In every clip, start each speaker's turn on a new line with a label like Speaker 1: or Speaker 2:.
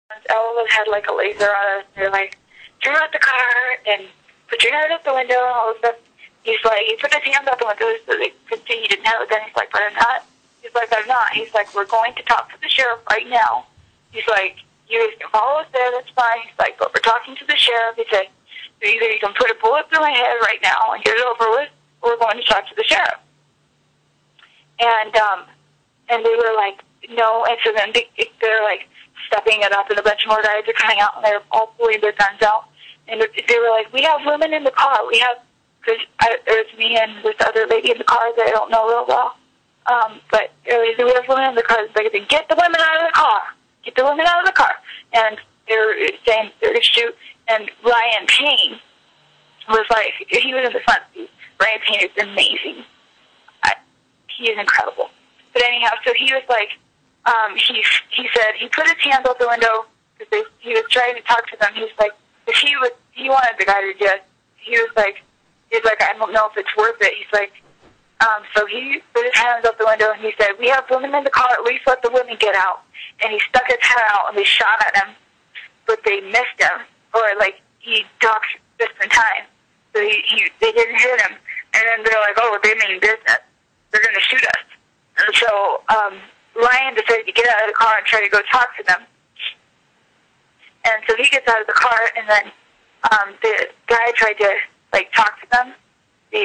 Speaker 1: all of us had like a laser on us. They're like, turn out the car and put your head out the window and all this stuff. He's like, he put his hands out the window so they could see he didn't have a gun. He's like, but I'm not. He's like, I'm not. He's like, we're going to talk to the sheriff right now. He's like, you guys can follow us there, that's fine. He's like, but we're talking to the sheriff. He said, either you can put a bullet through my head right now and get it over with, or we're going to talk to the sheriff. And they were like, no. And so then they're like stepping it up, and a bunch more guys are coming out, and they're all pulling their guns out. And they were like, we have women in the car. We have, because there's me and this other lady in the car that I don't know real well. But we have women in the car. They said, get the women out of the car. Get the women out of the car. And they're saying they're going to shoot. And Ryan Payne was like, he was in the front seat. Ryan Payne is amazing. He is incredible. But anyhow, so he was like, he said he put his hands out the window because he was trying to talk to them. He was like, if he wanted the guy to just, he was like, I don't know if it's worth it. He's like, so he put his hands out the window and he said, we have women in the car, at least let the women get out. And he stuck his head out and they shot at him, but they missed him, or like he talked just in time. So they didn't hit him. And then they're like, oh, they mean business. They're going to shoot us. And so Ryan decided to get out of the car and try to go talk to them. And so he gets out of the car, and then the guy tried to like talk to them. The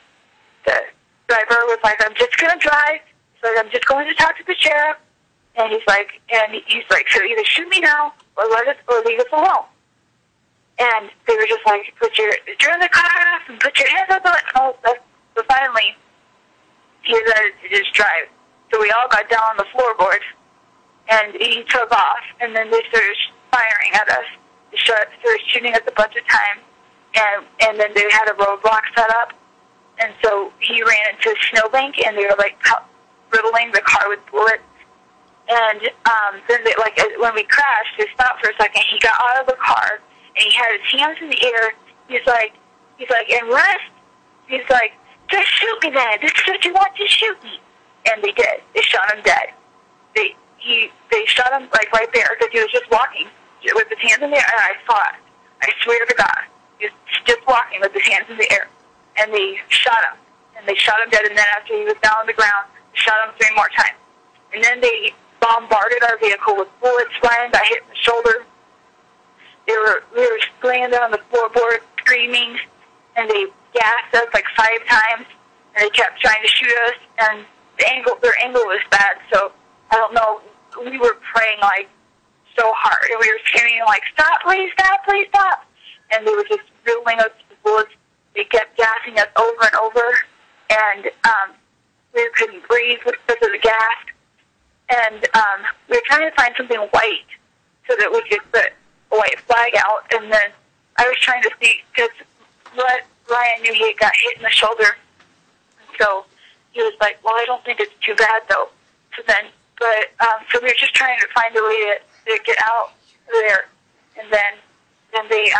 Speaker 1: driver was like, I'm just going to drive. So I'm just going to talk to the sheriff. And he's like, so either shoot me now or leave us alone. And they were just like, turn the car off and put your hands up on it. So finally, he decided to just drive. So we all got down on the floorboard, and he took off, and then they started firing at us. They started shooting us a bunch of times, and then they had a roadblock set up, and so he ran into a snowbank, and they were like riddling the car with bullets. And then they, like, when we crashed, they stopped for a second. He got out of the car, and he had his hands in the air. He's like, and rest. He's like, just shoot me then. This is what you want, just shoot me. And they did. They shot him dead. They shot him like right there because he was just walking with his hands in the air, and I saw it. I swear to God, he was just walking with his hands in the air, and they shot him. And they shot him dead. And then after he was down on the ground, they shot him 3 more times. And then they bombarded our vehicle with bullets. Ryan got hit in the shoulder. We were laying there on the floorboard screaming, and they gassed us like 5 times, and they kept trying to shoot us, and their angle was bad, so I don't know, we were praying like so hard, and we were screaming like, stop, please stop, please stop, and they were just riddling us with bullets. They kept gassing us over and over, and we couldn't breathe because of the gas, and we were trying to find something white so that we could put a white flag out, and then I was trying to see, because Ryan knew he got hit in the shoulder, so he was like, well, I don't think it's too bad, though. So we were just trying to find a way to get out there, and then they,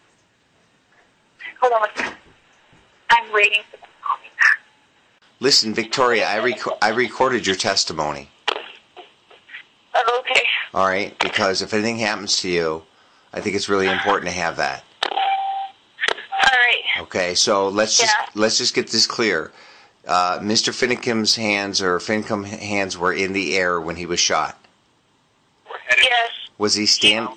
Speaker 1: hold on one second. I'm waiting for them to call me back.
Speaker 2: Listen, Victoria, I recorded your testimony.
Speaker 1: Oh, okay.
Speaker 2: All right, because if anything happens to you, I think it's really important to have that.
Speaker 1: All right.
Speaker 2: Okay, so let's just get this clear. Mr. Fincombe hands were in the air when he was shot.
Speaker 1: Yes.
Speaker 2: Was he stand?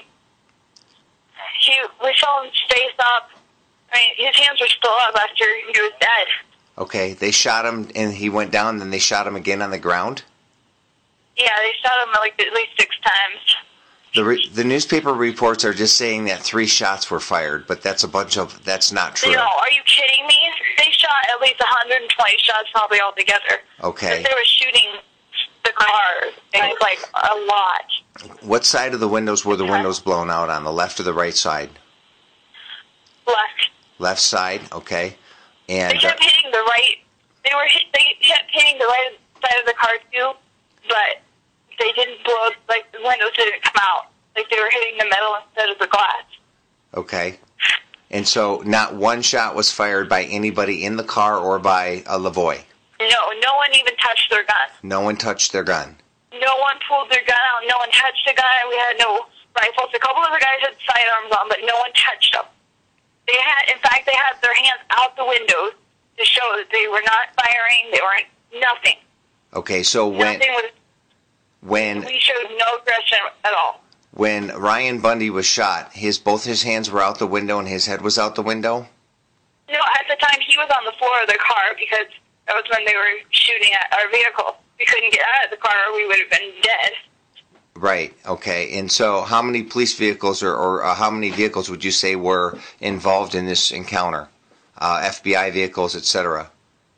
Speaker 1: We saw him face up. I mean, his hands were still up after he was dead.
Speaker 2: Okay, they shot him and he went down, then they shot him again on the ground?
Speaker 1: Yeah, they shot him like at least 6 times.
Speaker 2: The newspaper reports are just saying that 3 shots were fired, but that's not true.
Speaker 1: No, are you kidding me? They shot at least 120 shots probably altogether.
Speaker 2: Okay.
Speaker 1: They were shooting the car, things like a lot.
Speaker 2: What side of the windows were the windows blown out on, the left or the right side?
Speaker 1: Left.
Speaker 2: Left side, okay. And
Speaker 1: they kept hitting the right. They kept hitting the right side of the car too, but they didn't blow. Like the windows didn't come out. Like they were hitting the metal instead of the glass.
Speaker 2: Okay. And so, not one shot was fired by anybody in the car or by a Lavoie?
Speaker 1: No one even touched their gun.
Speaker 2: No one touched their gun?
Speaker 1: No one pulled their gun out. No one touched the gun. We had no rifles. A couple of the guys had sidearms on, but no one touched them. In fact, they had their hands out the windows to show that they were not firing. They weren't nothing.
Speaker 2: Okay, so when
Speaker 1: we showed no aggression at all.
Speaker 2: When Ryan Bundy was shot, both his hands were out the window and his head was out the window?
Speaker 1: No, at the time he was on the floor of the car because that was when they were shooting at our vehicle. We couldn't get out of the car or we would have been dead.
Speaker 2: Right, okay. And so how many police vehicles or how many vehicles would you say were involved in this encounter? FBI vehicles, etc.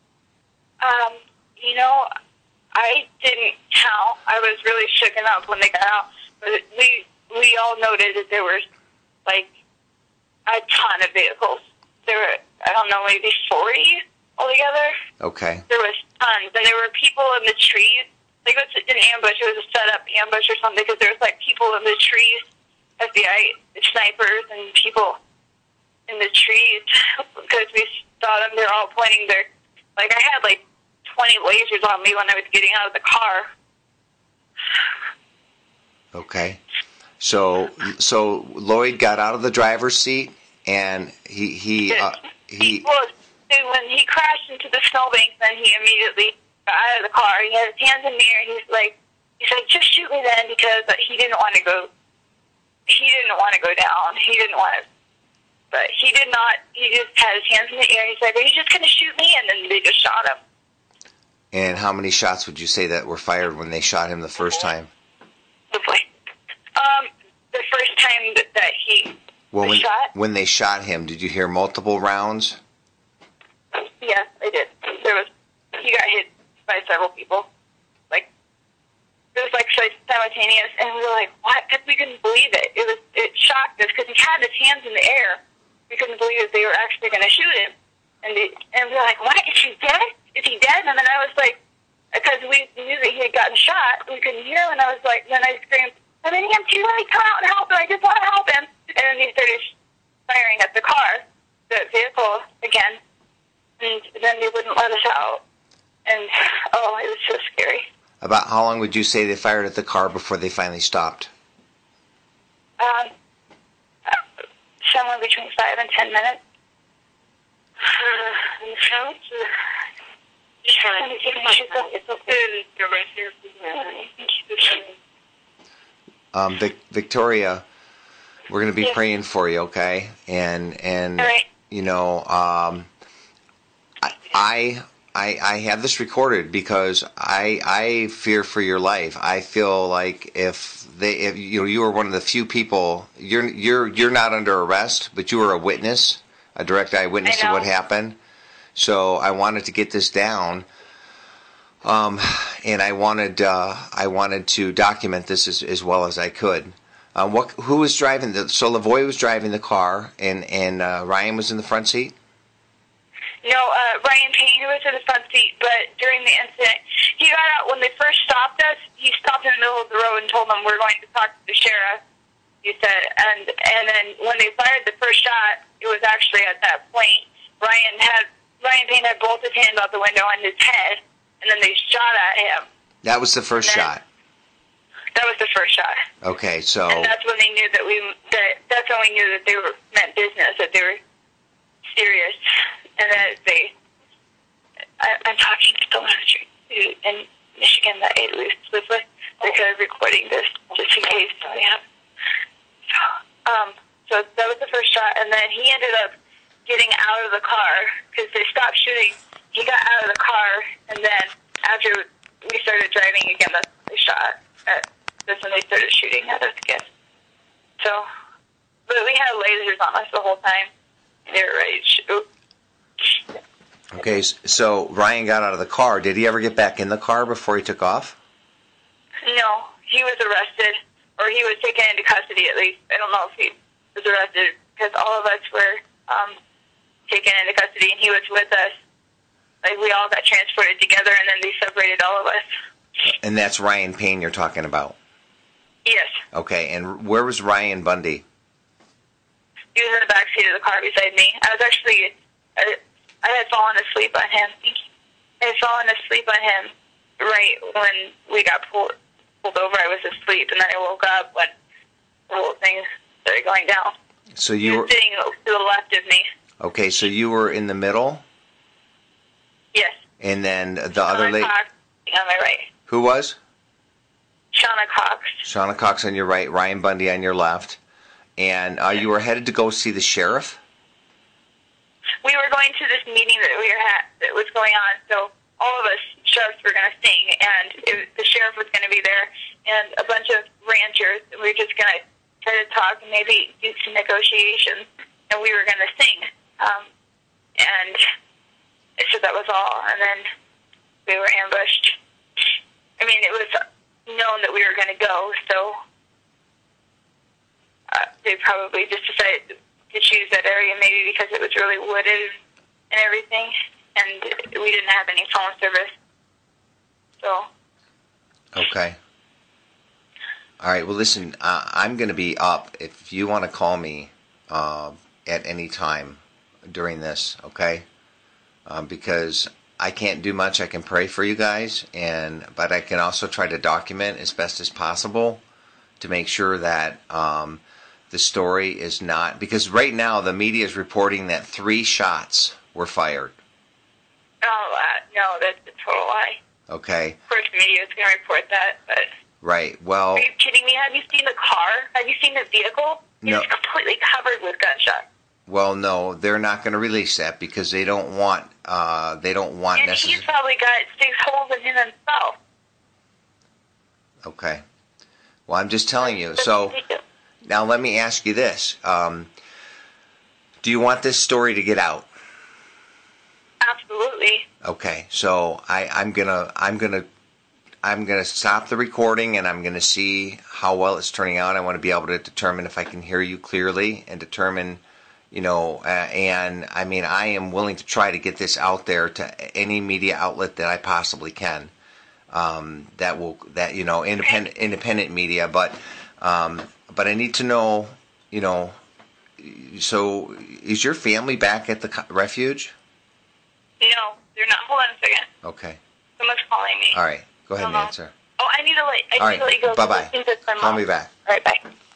Speaker 1: I didn't count. I was really shooken up when they got out. But we all noted that there was, like, a ton of vehicles. There were, I don't know, maybe 40 altogether.
Speaker 2: Okay.
Speaker 1: There was tons. And there were people in the trees. Like, it was an ambush. It was a set-up ambush or something because there was, like, people in the trees, FBI snipers and people in the trees because we saw them. They're all pointing their, like, I had, like, 20 lasers on me when I was getting out of the car.
Speaker 2: Okay. So Lloyd got out of the driver's seat and he
Speaker 1: when he crashed into the snowbank, then he immediately got out of the car. He had his hands in the air and he's like, just shoot me then, because he didn't want to go down. He didn't want to, but he did not. He just had his hands in the air. He's like, are you just going to shoot me? And then they just shot him.
Speaker 2: And how many shots would you say that were fired when they shot him the first time?
Speaker 1: The first time that he was shot.
Speaker 2: When they shot him, did you hear multiple rounds?
Speaker 1: Yes, I did. He got hit by several people. Like, it was like simultaneous, and we were like, what? Because we couldn't believe it. It shocked us because he had his hands in the air. We couldn't believe that they were actually going to shoot him. And we were like, what? Is he dead? Is he dead? And then I was like, because we knew that he had gotten shot, we couldn't hear him, and I was like, then I screamed, I'm in EMT, let me come out and help him, I just want to help him. And then they started firing at the car, the vehicle again, and then they wouldn't let us out. And, it was so scary.
Speaker 2: About how long would you say they fired at the car before they finally stopped?
Speaker 1: Somewhere between 5 and 10 minutes.
Speaker 2: Victoria, we're going to be praying for you, okay? And
Speaker 1: right.
Speaker 2: I have this recorded because I fear for your life. I feel like if you were one of the few people, you're not under arrest, but you were a witness, a direct eyewitness to what happened. So I wanted to get this down, and I wanted to document this as well as I could. Who was driving so Lavoy was driving the car, and Ryan was in the front seat?
Speaker 1: No, Ryan Payne was in the front seat, but during the incident, he got out. When they first stopped us, he stopped in the middle of the road and told them, we're going to talk to the sheriff, he said. And then when they fired the first shot, it was actually at that point, Ryan Payne had both his hands out the window on his head, and then they shot at him.
Speaker 2: That was the first shot?
Speaker 1: That was the first shot.
Speaker 2: Okay, so...
Speaker 1: And that's when they knew that's when we knew that they meant business, that they were serious. And then I'm talking to someone in Michigan that I live with, because recording this just in case. So that was the first shot, and then he ended up getting out of the car because they stopped shooting. He got out of the car, and then after we started driving again, that's when they shot. That's when they started shooting at us again. So, but we had lasers on us the whole time. They were ready to shoot.
Speaker 2: Okay, so Ryan got out of the car. Did he ever get back in the car before he took off?
Speaker 1: No, he was arrested, or he was taken into custody at least. I don't know if he was arrested, because all of us were taken into custody, and he was with us. Like, we all got transported together, and then they separated all of us.
Speaker 2: And that's Ryan Payne you're talking about?
Speaker 1: Yes.
Speaker 2: Okay, and where was Ryan Bundy?
Speaker 1: He was in the back seat of the car beside me. I was actually... I had fallen asleep on him. I had fallen asleep on him right when we got pulled over. I was asleep, and then I woke up when going down.
Speaker 2: So
Speaker 1: He
Speaker 2: you
Speaker 1: was
Speaker 2: were
Speaker 1: sitting to the left of me.
Speaker 2: okay. So you were in the middle,
Speaker 1: Yes.
Speaker 2: and then the other
Speaker 1: Shauna
Speaker 2: lady.
Speaker 1: Cox on my right.
Speaker 2: Who was?
Speaker 1: Shauna Cox.
Speaker 2: Shauna Cox on your right, Ryan Bundy on your left, and you were headed to go see the sheriff.
Speaker 1: We were going to this meeting that was going on, so all of us sheriffs were going to sing, and the sheriff was going to be there, and a bunch of ranchers. We were just going to try to talk and maybe do some negotiations, and we were going to sing. And so that was all, and then we were ambushed. I mean, it was known that we were going to go, so they probably just decided to choose that area maybe because it was really wooded and everything, and we didn't have any phone service. So.
Speaker 2: Okay. All right. Well, listen, I'm going to be up if you want to call me at any time during this, okay? Because I can't do much. I can pray for you guys, but I can also try to document as best as possible to make sure that the story is not, because right now the media is reporting that 3 shots were fired.
Speaker 1: Oh, no, that's a total lie.
Speaker 2: Okay.
Speaker 1: Of course, the media is going to report that, but.
Speaker 2: Right. Well.
Speaker 1: Are you kidding me? Have you seen the car? Have you seen the vehicle?
Speaker 2: No.
Speaker 1: It's completely covered with gunshots.
Speaker 2: Well, no, they're not going to release that because they don't want.
Speaker 1: And he's probably got 6 holes in him himself.
Speaker 2: Okay. Well, I'm just telling you. So now let me ask you this: do you want this story to get out?
Speaker 1: Absolutely.
Speaker 2: Okay. So I'm gonna stop the recording and I'm gonna see how well it's turning out. I want to be able to determine if I can hear you clearly and determine. And I mean, I am willing to try to get this out there to any media outlet that I possibly can. Independent media, but I need to know, so is your family back at the refuge?
Speaker 1: No, they're not. Hold on a second.
Speaker 2: Okay.
Speaker 1: Someone's calling me.
Speaker 2: All right. Go ahead and answer.
Speaker 1: Oh, I need to let you go.
Speaker 2: All right. Bye-bye. Call me back.
Speaker 1: All right, bye.